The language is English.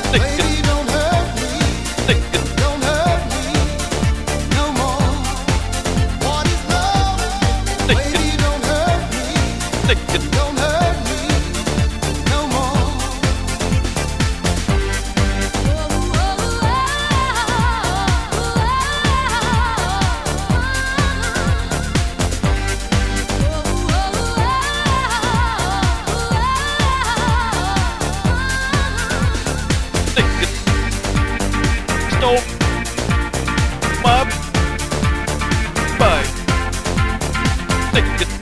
Baby, don't hurt me. Don't hurt me no more. What is love? Baby, don't hurt me. Don't hurt me no more. Stop. Mom. Bye.